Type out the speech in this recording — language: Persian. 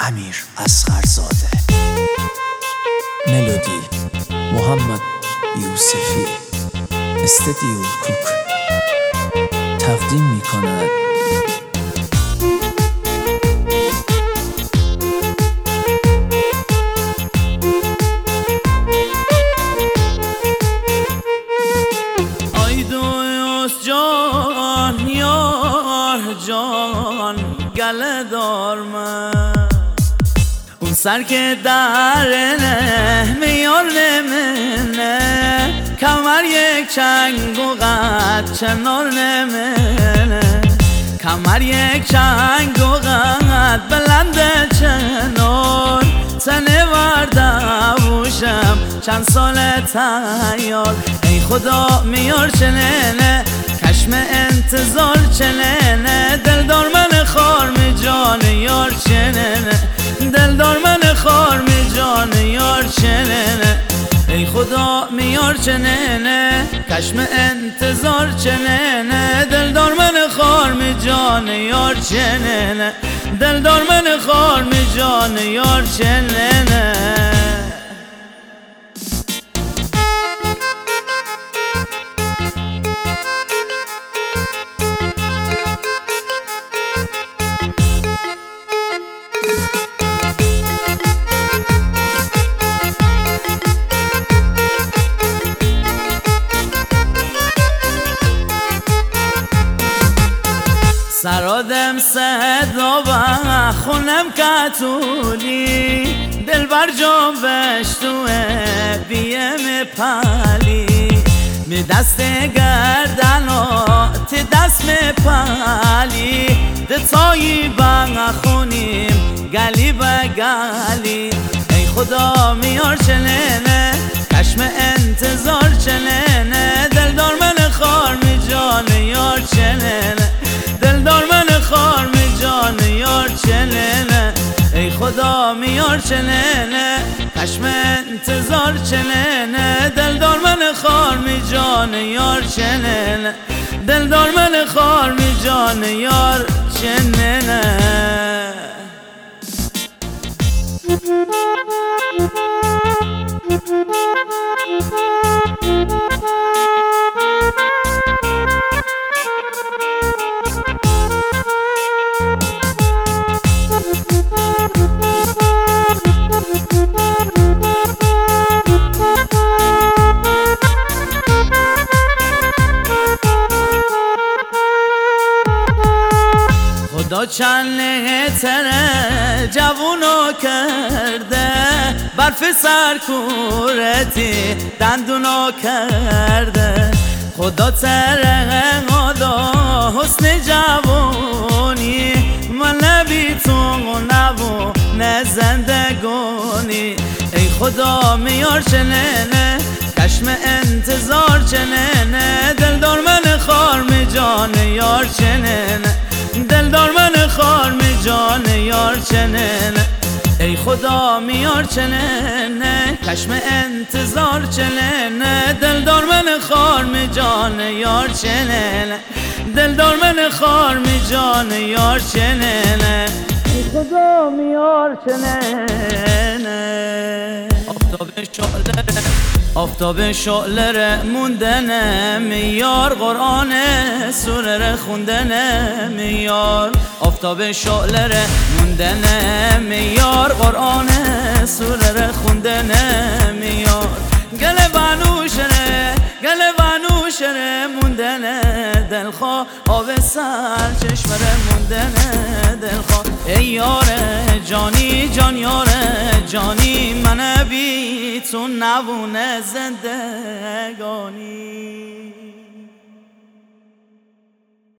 امیر اصغرزاده. ملودی محمد یوسفی. استدیو کوک تقدیم می‌کند. جان یار جان گله دار من اون سر که درنه میار نمنه کمر یک چنگ و قد چنار نمنه کمر یک چنگ و قد بلنده چنار تنه وردوشم چند سال تیار ای خدا میار چننه کشم انتظار چننه دلدار من خار می جان یار چننه دلدار من خار می جان یار چننه ای خدا میار چننه کشم انتظار چننه دلدار من خار می جان یار چننه دلدار من خار می جان یار چننه سرادم صدا و خونم کتولی دل بر جام بشتوه بیم پلی می دست گردن و تی دست می پلی دتایی بغ خونیم گلی به گلی ای خدا میار چننه کشم انتظار چننه دلدار من خار می جان یار چننه دلدار من خار می جان یار چننه ای خدا میار چننه کشم انتظار چننه دلدار من خار می جان یار چننه دلدار من خار می جان یار چننه خدا چند تره جوونو کرده برف سرکورتی دندونو کرده خدا تره خدا حسن جوونی من نبی تو نبو نزندگونی ای خدا میار چننه کشم انتظار چننه دلدار من خار می جان یار چننه دلدار من خار می جان یار چننه ای خدا میار چننه کشم انتظار چننه دلدار من خار می جان یار چننه دلدار من خار می جان یار چننه ای خدا میار چننه آفتاب شعله موندنه میار قرآن سوره خوندنه میار آفتاب شعله موندنه میار قرآن سوره خوندنه میار گله بنوشره موندنه دلخواه آب سر چشمره موندنه دلخواه ای یاره جانی جان یاره جانی من بی تو نبونه زندگانی